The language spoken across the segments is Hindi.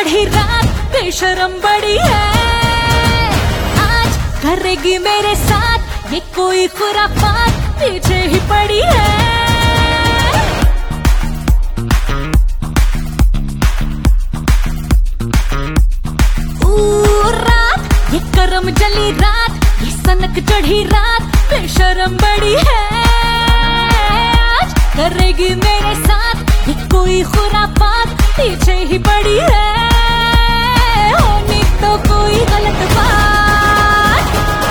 चढ़ी रात बेशरम बड़ी है। आज करेगी मेरे साथ ये कोई खुरापात, पीछे ही पड़ी है। रात ये करम जली रात, ये सनक चढ़ी रात बेशरम बड़ी है। आज करेगी मेरे साथ ये कोई खुरापात, पीछे ही पड़ी है। होनी तो कोई गलत बात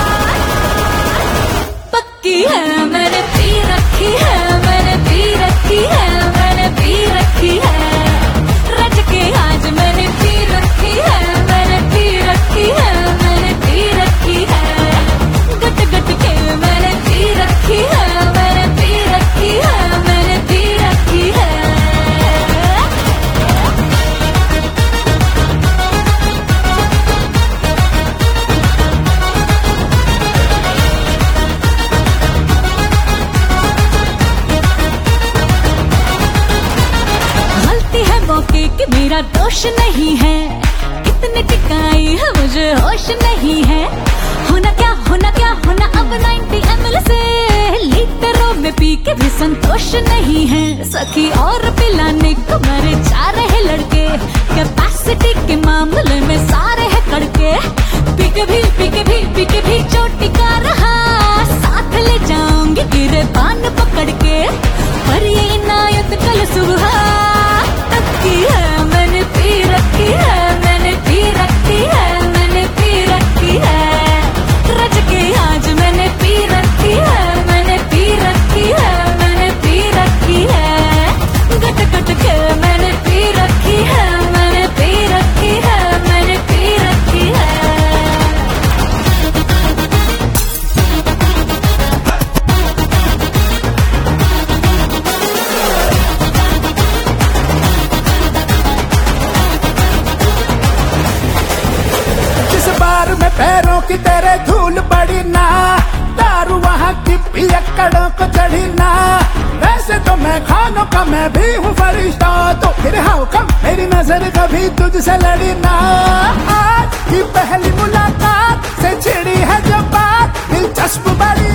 पक्की है, मैंने पी रखी है, मैंने पी रखी है, मैंने पी रखी है। रज के आज मैंने पी रखी है, मैंने पी रखी है, मैंने पी रखी है। गट गट के मैंने पी रखी है, मैंने पी रखी है, मैंने पी रखी है। गलती है मौके की, मेरा दोष नहीं है। कितने टिकाई है मुझे होश नहीं है। होना क्या होना क्या होना अब 90 ml से लीटरों में पी के भी संतोष नहीं है। सखी और पिलाने को मरे जा रहे लड़के, कैपेसिटी के मामले में सारे है कड़के। पी के भी चोटी का रहा, साथ ले जाऊंगी गिरे पान पकड़ के। पर ये इनायत कल सुबह तक की है, मैंने पी रखी है, मैंने पी रखी है, मैंने पी रखी है। रज के आज मैंने पी रखी है, मैंने पी रखी है, मैंने पी रखी है। गट गट के मैंने पी रखी है, मैंने पी रखी है, मैंने पी रखी है। जिस बार में पैरों की तेरे धूल पड़ी ना, दारू वहाँ की पियक्कड़ों को चढ़ी ना। वैसे तो मैं खानों का मैं भी हूँ फरिश्ता, तो फिर हाउ कम मेरी नजर कभी तुझसे लड़ी ना। आज की पहली मुलाकात से छिड़ी है जो बात, दिलचस्प बड़ी